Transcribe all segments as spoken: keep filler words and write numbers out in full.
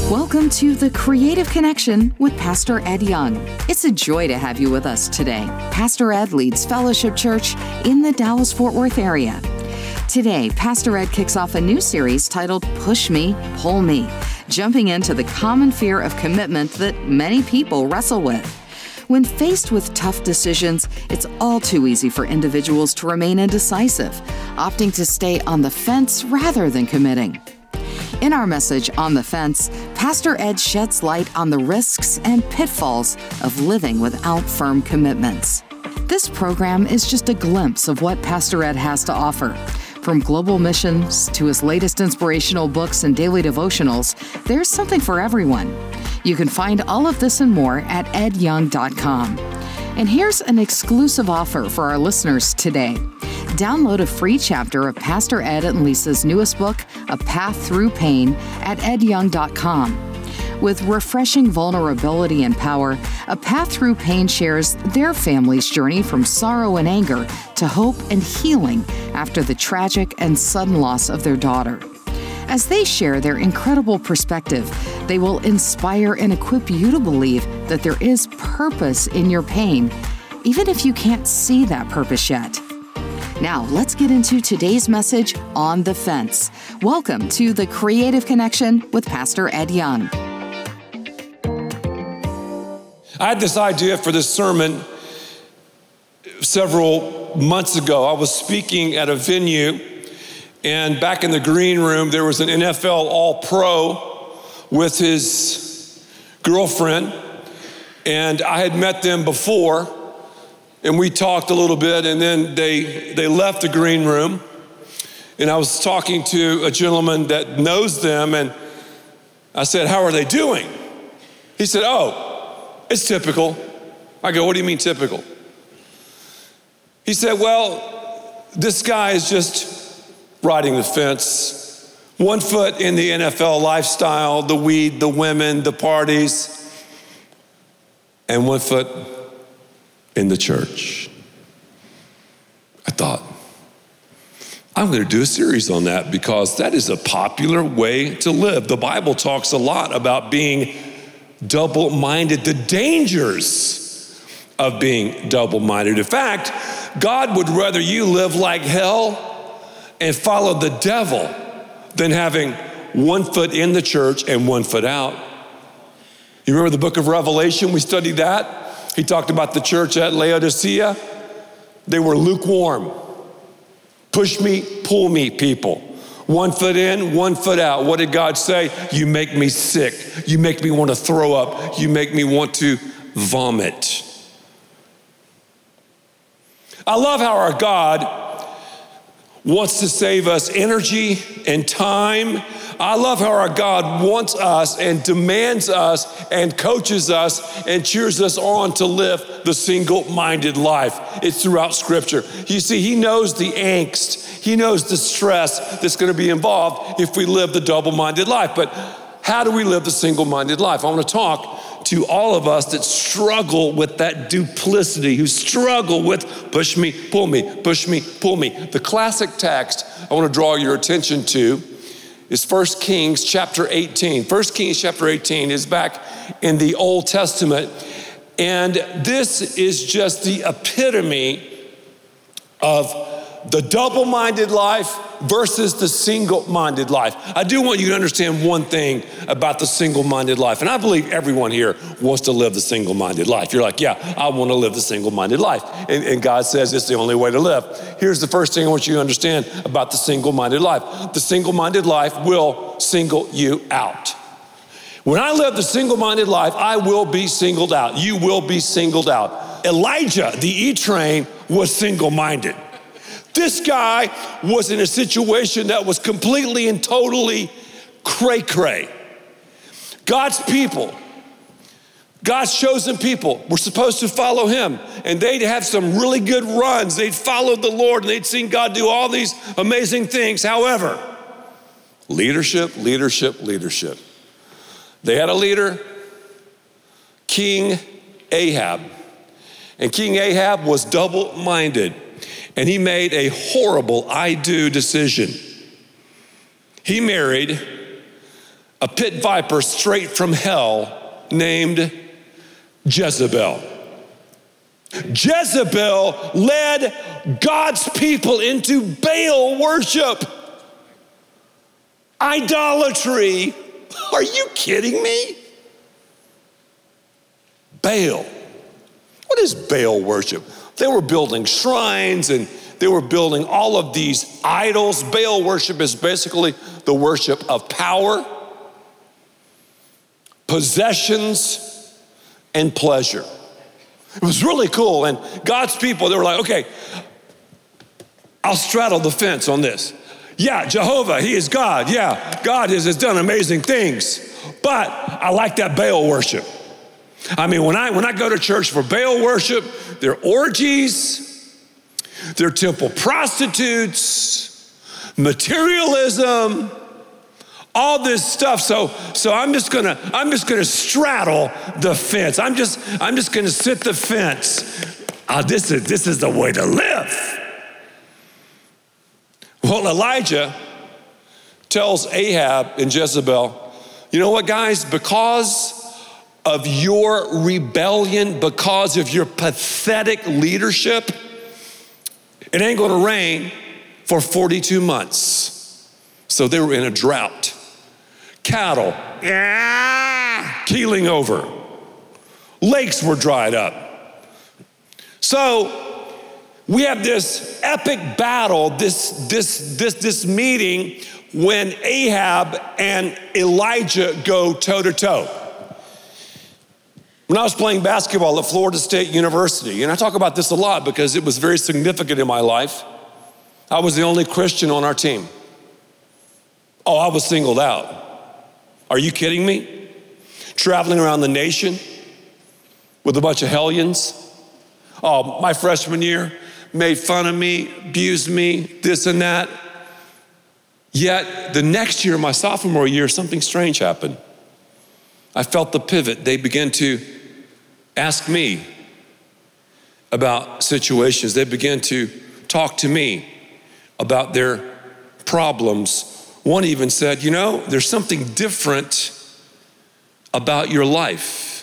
Welcome to The Creative Connection with Pastor Ed Young. It's a joy to have you with us today. Pastor Ed leads Fellowship Church in the Dallas-Fort Worth area. Today, Pastor Ed kicks off a new series titled Push Me, Pull Me, jumping into the common fear of commitment that many people wrestle with. When faced with tough decisions, it's all too easy for individuals to remain indecisive, opting to stay on the fence rather than committing. In our message, On the Fence, Pastor Ed sheds light on the risks and pitfalls of living without firm commitments. This program is just a glimpse of what Pastor Ed has to offer. From global missions to his latest inspirational books and daily devotionals, there's something for everyone. You can find all of this and more at ed young dot com. And here's an exclusive offer for our listeners today. Download a free chapter of Pastor Ed and Lisa's newest book, A Path Through Pain, at ed young dot com. With refreshing vulnerability and power, A Path Through Pain shares their family's journey from sorrow and anger to hope and healing after the tragic and sudden loss of their daughter. As they share their incredible perspective, they will inspire and equip you to believe that there is purpose in your pain, even if you can't see that purpose yet. Now, let's get into today's message, On the Fence. Welcome to The Creative Connection with Pastor Ed Young. I had this idea for this sermon several months ago. I was speaking at a venue, and back in the green room, there was an N F L All-Pro with his girlfriend, and I had met them before. And we talked a little bit, and then they they left the green room. And I was talking to a gentleman that knows them, and I said, "How are they doing?" He said, "Oh, it's typical." I go, "What do you mean typical?" He said, "Well, this guy is just riding the fence. One foot in the N F L lifestyle, the weed, the women, the parties, and one foot in the church." I thought, I'm going to do a series on that because that is a popular way to live. The Bible talks a lot about being double-minded, the dangers of being double-minded. In fact, God would rather you live like hell and follow the devil than having one foot in the church and one foot out. You remember the book of Revelation? We studied that. He talked about the church at Laodicea. They were lukewarm. Push me, pull me people. One foot in, one foot out. What did God say? You make me sick. You make me want to throw up. You make me want to vomit. I love how our God wants to save us energy and time. I love how our God wants us and demands us and coaches us and cheers us on to live the single-minded life. It's throughout Scripture. You see, he knows the angst. He knows the stress that's going to be involved if we live the double-minded life. But how do we live the single-minded life? I want to talk to all of us that struggle with that duplicity, who struggle with push me, pull me, push me, pull me. The classic text I want to draw your attention to is First Kings chapter eighteen. First Kings chapter eighteen is back in the Old Testament. And this is just the epitome of the double-minded life versus the single-minded life. I do want you to understand one thing about the single-minded life. And I believe everyone here wants to live the single-minded life. You're like, yeah, I want to live the single-minded life. And, and God says it's the only way to live. Here's the first thing I want you to understand about the single-minded life. The single-minded life will single you out. When I live the single-minded life, I will be singled out. You will be singled out. Elijah, the E-Train, was single-minded. This guy was in a situation that was completely and totally cray-cray. God's people, God's chosen people, were supposed to follow him. And they'd have some really good runs. They'd followed the Lord and they'd seen God do all these amazing things. However, leadership, leadership, leadership. They had a leader, King Ahab. And King Ahab was double-minded. And he made a horrible I do decision. He married a pit viper straight from hell named Jezebel. Jezebel led God's people into Baal worship, idolatry. Are you kidding me? Baal. What is Baal worship? They were building shrines and they were building all of these idols. Baal worship is basically the worship of power, possessions, and pleasure. It was really cool. And God's people, they were like, okay, I'll straddle the fence on this. Yeah, Jehovah, he is God. Yeah, God has, has done amazing things. But I like that Baal worship. I mean, when I when I go to church for Baal worship, there are orgies, there are temple prostitutes, materialism, all this stuff. So so I'm just gonna I'm just gonna straddle the fence. I'm just I'm just gonna sit the fence. Oh, this is this is the way to live. Well, Elijah tells Ahab and Jezebel, you know what, guys? Because of your rebellion, because of your pathetic leadership, it ain't gonna rain for forty-two months. So they were in a drought. Cattle, ah, keeling over. Lakes were dried up. So we have this epic battle, this, this, this, this meeting when Ahab and Elijah go toe to toe. When I was playing basketball at Florida State University, and I talk about this a lot because it was very significant in my life, I was the only Christian on our team. Oh, I was singled out. Are you kidding me? Traveling around the nation with a bunch of hellions. Oh, my freshman year, made fun of me, abused me, this and that. Yet the next year, my sophomore year, something strange happened. I felt the pivot. They began to ask me about situations. They began to talk to me about their problems. One even said, you know, there's something different about your life.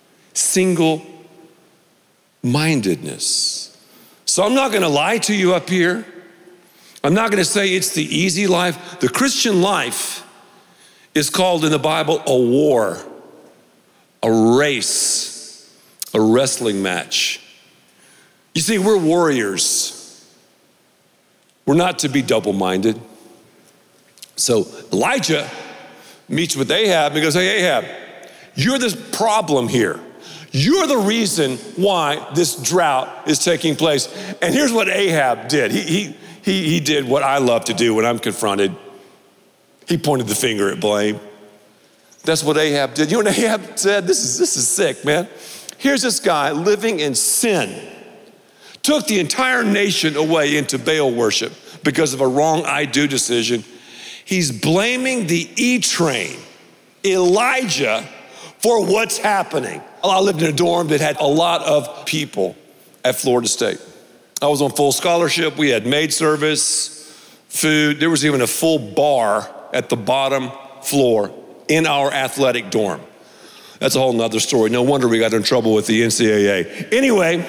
Single-mindedness. So I'm not gonna lie to you up here. I'm not gonna say it's the easy life. The Christian life is called in the Bible a war, a race, a wrestling match. You see, we're warriors. We're not to be double-minded. So Elijah meets with Ahab and he goes, hey, Ahab, you're the problem here. You're the reason why this drought is taking place. And here's what Ahab did. He, he, he, he did what I love to do when I'm confronted. He pointed the finger at blame. That's what Ahab did. You know what Ahab said? This is, this is sick, man. Here's this guy living in sin. Took the entire nation away into Baal worship because of a wrong I do decision. He's blaming the E-train, Elijah, for what's happening. I lived in a dorm that had a lot of people at Florida State. I was on full scholarship. We had maid service, food. There was even a full bar at the bottom floor in our athletic dorm. That's a whole nother story. No wonder we got in trouble with the N C double A. Anyway,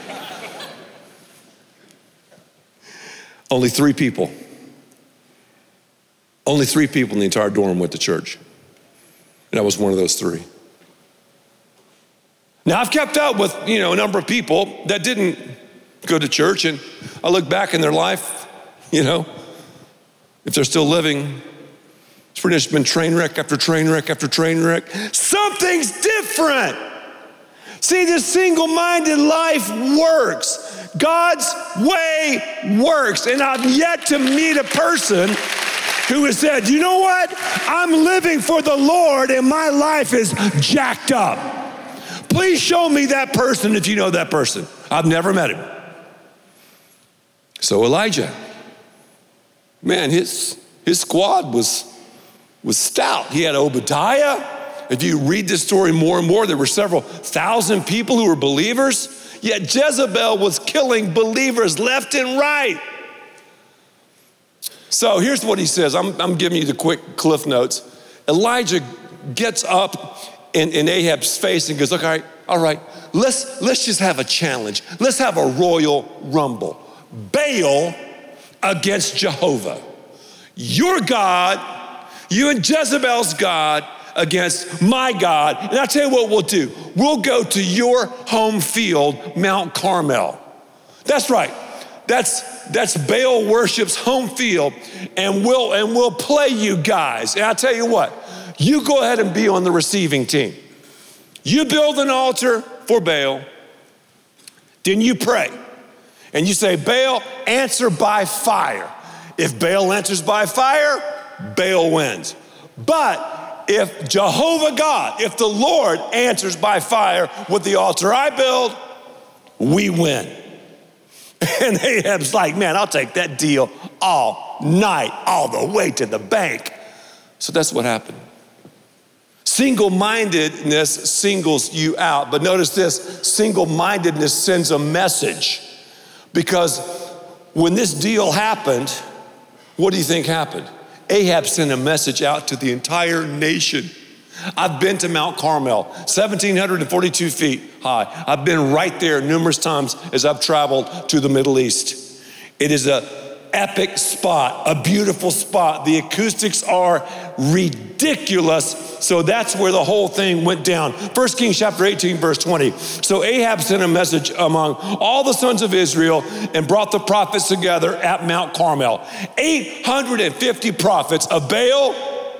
only three people. Only three people in the entire dorm went to church. And I was one of those three. Now, I've kept up with, you know, a number of people that didn't go to church, and I look back in their life, you know, if they're still living, it's pretty much been train wreck after train wreck after train wreck. Something's different. See, this single-minded life works. God's way works, and I've yet to meet a person who has said, you know what? I'm living for the Lord, and my life is jacked up. Please show me that person if you know that person. I've never met him. So Elijah, man, his, his squad was, was stout. He had Obadiah. If you read this story more and more, there were several thousand people who were believers, yet Jezebel was killing believers left and right. So here's what he says. I'm, I'm giving you the quick cliff notes. Elijah gets up in, in Ahab's face and goes, look, all right, all right, let's, let's just have a challenge. Let's have a royal rumble. Baal against Jehovah. Your God, you and Jezebel's God against my God. And I'll tell you what we'll do. We'll go to your home field, Mount Carmel. That's right. That's that's Baal worship's home field, and we'll and we'll play you guys. And I'll tell you what, you go ahead and be on the receiving team. You build an altar for Baal, then you pray. And you say, Baal, answer by fire. If Baal answers by fire, Baal wins. But if Jehovah God, if the Lord answers by fire with the altar I build, we win. And Ahab's like, man, I'll take that deal all night, all the way to the bank. So that's what happened. Single-mindedness singles you out. But notice this, single-mindedness sends a message. Because when this deal happened, what do you think happened? Ahab sent a message out to the entire nation. I've been to Mount Carmel, one thousand seven hundred forty-two feet high. I've been right there numerous times as I've traveled to the Middle East. It is an epic spot, a beautiful spot. The acoustics are ridiculous. So that's where the whole thing went down. First Kings chapter eighteen, verse twenty. So Ahab sent a message among all the sons of Israel and brought the prophets together at Mount Carmel. eight hundred fifty prophets of Baal.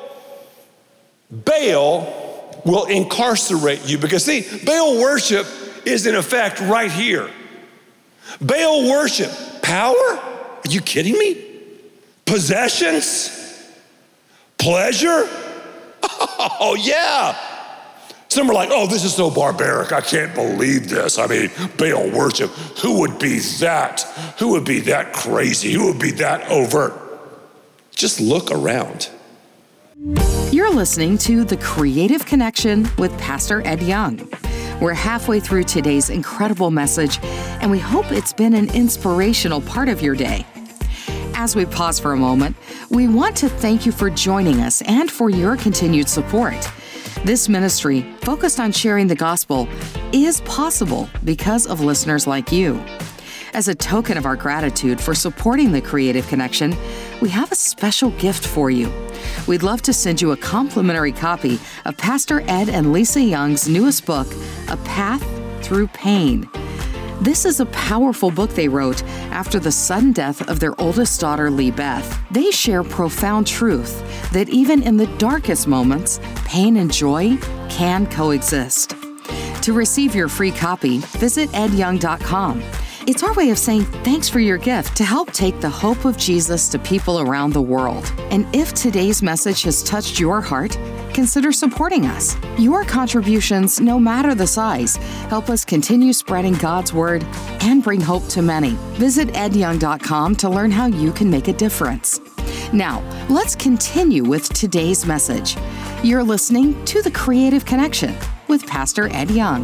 Baal will incarcerate you because see, Baal worship is in effect right here. Baal worship, power? Are you kidding me? Possessions? Pleasure? Oh yeah. Some are like, oh, this is so barbaric. I can't believe this. I mean, Baal worship, who would be that? Who would be that crazy? Who would be that overt? Just look around. You're listening to The Creative Connection with Pastor Ed Young. We're halfway through today's incredible message, and we hope it's been an inspirational part of your day. As we pause for a moment, we want to thank you for joining us and for your continued support. This ministry, focused on sharing the gospel, is possible because of listeners like you. As a token of our gratitude for supporting The Creative Connection, we have a special gift for you. We'd love to send you a complimentary copy of Pastor Ed and Lisa Young's newest book, A Path Through Pain. This is a powerful book they wrote after the sudden death of their oldest daughter, Lee Beth. They share profound truth that even in the darkest moments, pain and joy can coexist. To receive your free copy, visit ed young dot com. It's our way of saying thanks for your gift to help take the hope of Jesus to people around the world. And if today's message has touched your heart, consider supporting us. Your contributions, no matter the size, help us continue spreading God's word and bring hope to many. Visit ed young dot com to learn how you can make a difference. Now, let's continue with today's message. You're listening to The Creative Connection with Pastor Ed Young.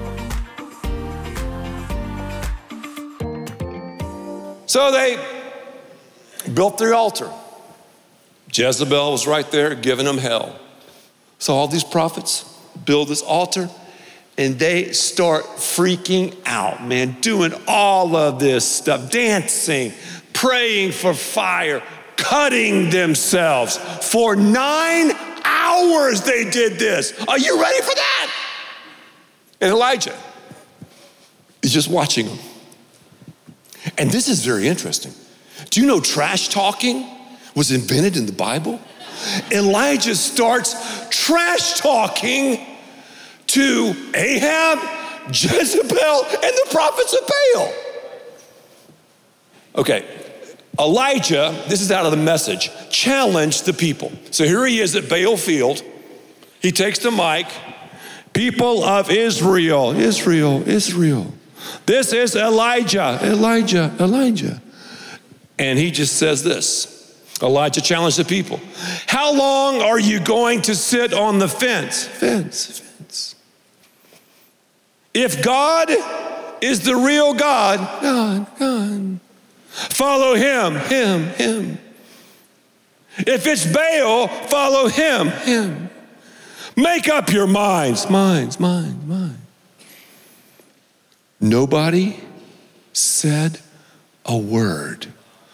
So they built their altar. Jezebel was right there giving them hell. So all these prophets build this altar and they start freaking out, man, doing all of this stuff, dancing, praying for fire, cutting themselves. For nine hours they did this. Are you ready for that? And Elijah is just watching them. And this is very interesting. Do you know trash talking was invented in the Bible? Elijah starts trash talking to Ahab, Jezebel, and the prophets of Baal. Okay, Elijah, this is out of the Message, challenged the people. So here he is at Baal Field. He takes the mic. People of Israel, Israel, Israel. This is Elijah, Elijah, Elijah. And he just says this. Elijah challenged the people. How long are you going to sit on the fence? Fence, fence. If God is the real God, God, God, follow him, him, him. If it's Baal, follow him. Him. Make up your minds. Minds, minds, minds. Nobody said a word.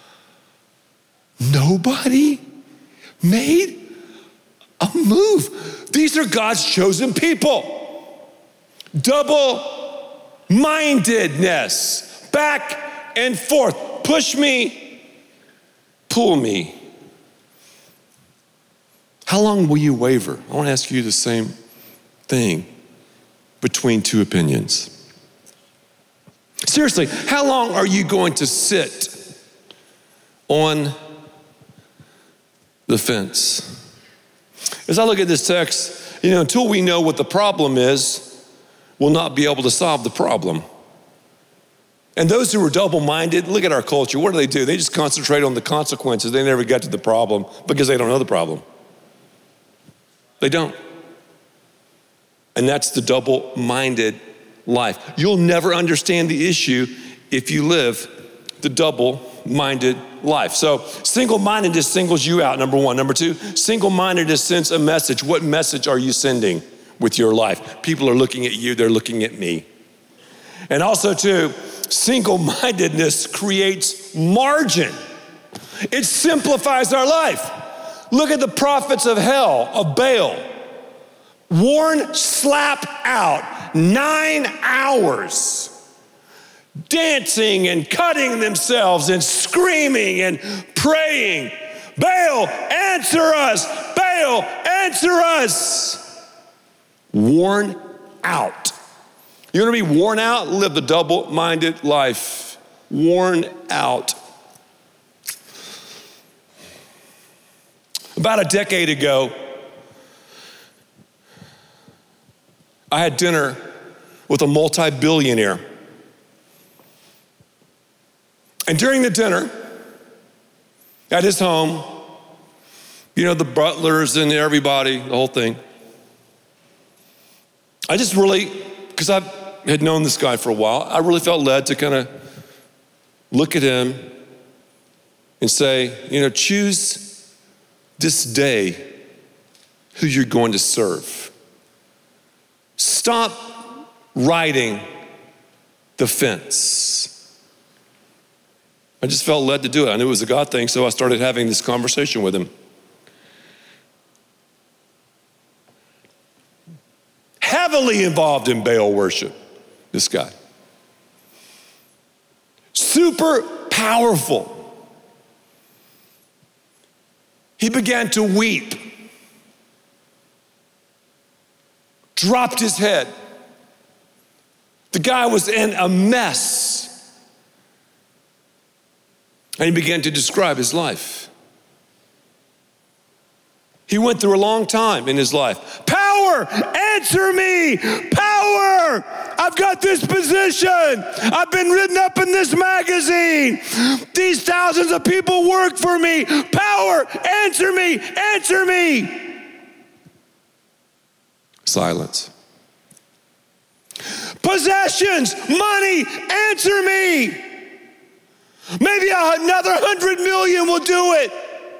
Nobody made a move. These are God's chosen people. Double-mindedness. Back and forth. Push me, pull me. How long will you waver? I want to ask you the same thing between two opinions. Seriously, how long are you going to sit on the fence? As I look at this text, you know, until we know what the problem is, we'll not be able to solve the problem. And those who are double-minded, look at our culture. What do they do? They just concentrate on the consequences. They never get to the problem because they don't know the problem. They don't. And that's the double-minded life. You'll never understand the issue if you live the double-minded life. So single-mindedness singles you out, number one. Number two, single-mindedness sends a message. What message are you sending with your life? People are looking at you, they're looking at me. And also too, single-mindedness creates margin. It simplifies our life. Look at the prophets of hell, of Baal. Worn slap out, nine hours, dancing and cutting themselves and screaming and praying. Baal, answer us. Baal, answer us. Worn out. You want to be worn out? Live the double-minded life. Worn out. About a decade ago, I had dinner with a multi-billionaire. And during the dinner, at his home, you know, the butlers and everybody, the whole thing, I just really, because I had known this guy for a while, I really felt led to kind of look at him and say, you know, choose this day who you're going to serve. Stop riding the fence. I just felt led to do it. I knew it was a God thing, so I started having this conversation with him. Heavily involved in Baal worship, this guy. Super powerful. He began to weep, dropped his head. The guy was in a mess. And he began to describe his life. He went through a long time in his life. Power, answer me. Power, I've got this position. I've been written up in this magazine. These thousands of people work for me. Power, answer me, answer me. Silence. Possessions, money, answer me. Maybe another hundred million will do it.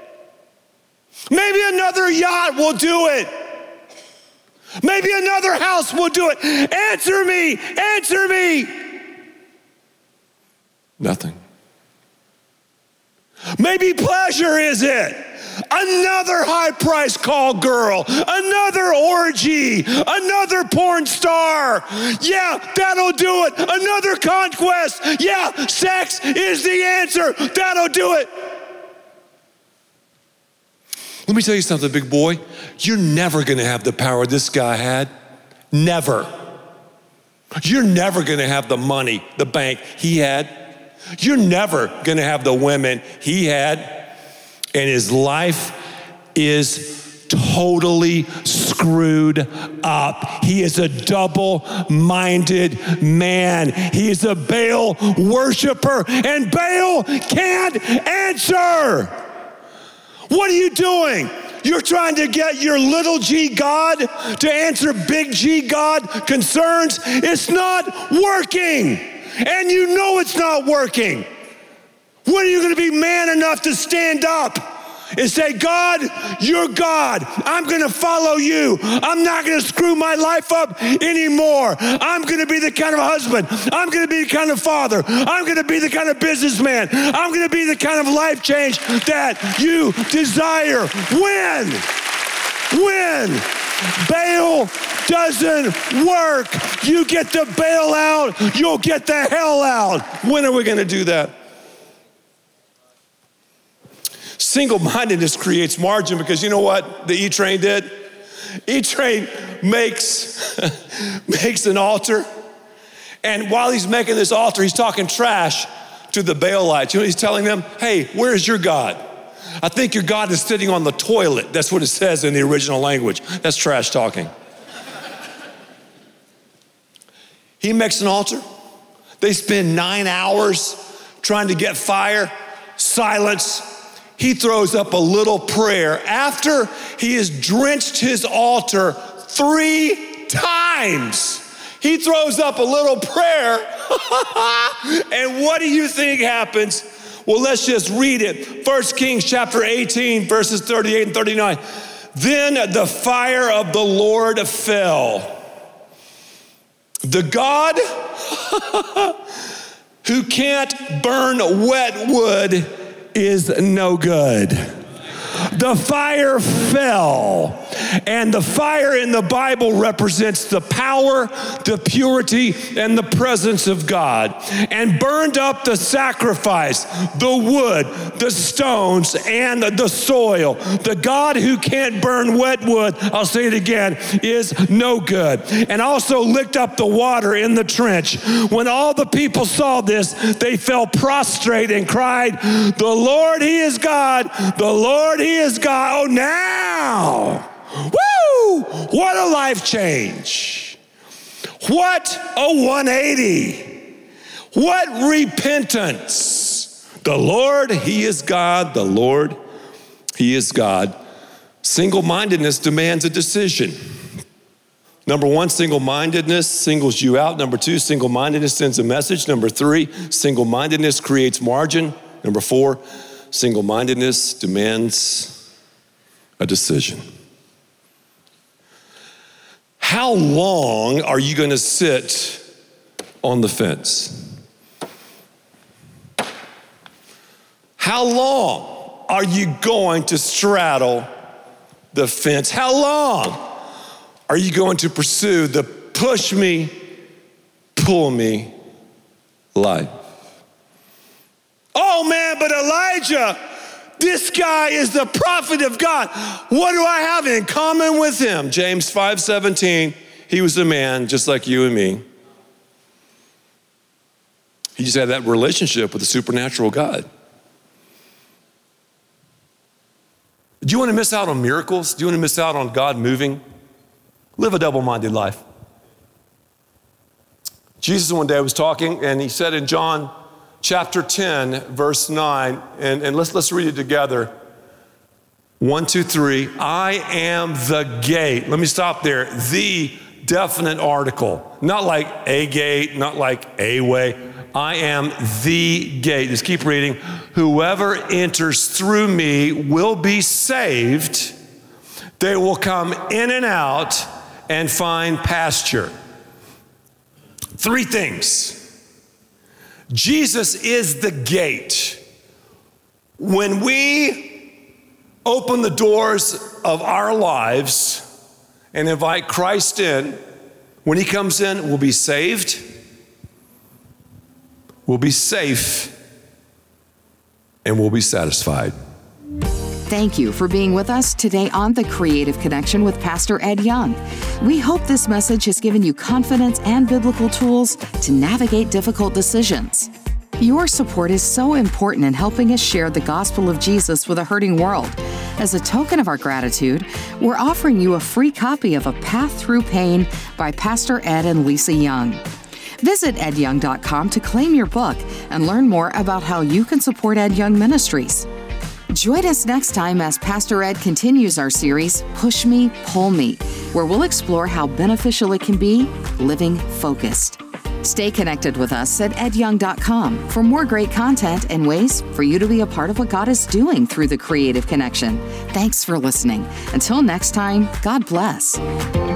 Maybe another yacht will do it. Maybe another house will do it. Answer me, answer me. Nothing. Maybe pleasure is it. Another high-priced call girl, another orgy, another porn star. Yeah, that'll do it. Another conquest. Yeah, sex is the answer. That'll do it. Let me tell you something, big boy. You're never gonna have the power this guy had. Never. You're never gonna have the money, the bank he had. You're never gonna have the women he had. And his life is totally screwed up. He is a double-minded man. He is a Baal worshiper, and Baal can't answer. What are you doing? You're trying to get your little g God to answer big G God concerns. It's not working. And you know it's not working. When are you going to be man enough to stand up and say, God, you're God. I'm going to follow you. I'm not going to screw my life up anymore. I'm going to be the kind of husband. I'm going to be the kind of father. I'm going to be the kind of businessman. I'm going to be the kind of life change that you desire. When? When Baal doesn't work, you get the bail out, you'll get the hell out. When are we going to do that? Single-mindedness creates margin because you know what the E-Train did? E-Train makes, makes an altar, and while he's making this altar, he's talking trash to the Baalites. You know, he's telling them, hey, where's your God? I think your God is sitting on the toilet. That's what it says in the original language. That's trash talking. He makes an altar. They spend nine hours trying to get fire, silence. He throws up a little prayer after he has drenched his altar three times. He throws up a little prayer. And what do you think happens? Well, let's just read it. First Kings chapter eighteen, verses thirty-eight and thirty-nine. Then the fire of the Lord fell. The God who can't burn wet wood is no good. The fire fell, and the fire in the Bible represents the power, the purity, and the presence of God, and burned up the sacrifice, the wood, the stones, and the soil. The God who can't burn wet wood, I'll say it again, is no good. And also licked up the water in the trench. When all the people saw this, they fell prostrate and cried, the Lord, he is God, the Lord, he is God. Oh, now, woo, what a life change. What a one eighty. What repentance. The Lord, he is God. The Lord, he is God. Single-mindedness demands a decision. Number one, single-mindedness singles you out. Number two, single-mindedness sends a message. Number three, single-mindedness creates margin. Number four, single-mindedness demands a decision. How long are you going to sit on the fence? How long are you going to straddle the fence? How long are you going to pursue the push me, pull me life? Oh man, but Elijah, this guy is the prophet of God. What do I have in common with him? James five seventeen, he was a man just like you and me. He just had that relationship with the supernatural God. Do you want to miss out on miracles? Do you want to miss out on God moving? Live a double-minded life. Jesus one day was talking and he said in John chapter ten, verse nine, and, and let's, let's read it together. One, two, three. I am the gate. Let me stop there. The definite article. Not like a gate, not like a way. I am the gate. Just keep reading. Whoever enters through me will be saved. They will come in and out and find pasture. Three things. Jesus is the gate. When we open the doors of our lives and invite Christ in, when he comes in, we'll be saved, we'll be safe, and we'll be satisfied. Thank you for being with us today on The Creative Connection with Pastor Ed Young. We hope this message has given you confidence and biblical tools to navigate difficult decisions. Your support is so important in helping us share the gospel of Jesus with a hurting world. As a token of our gratitude, we're offering you a free copy of A Path Through Pain by Pastor Ed and Lisa Young. Visit ed young dot com to claim your book and learn more about how you can support Ed Young Ministries. Join us next time as Pastor Ed continues our series, Push Me, Pull Me, where we'll explore how beneficial it can be living focused. Stay connected with us at ed young dot com for more great content and ways for you to be a part of what God is doing through the Creative Connection. Thanks for listening. Until next time, God bless.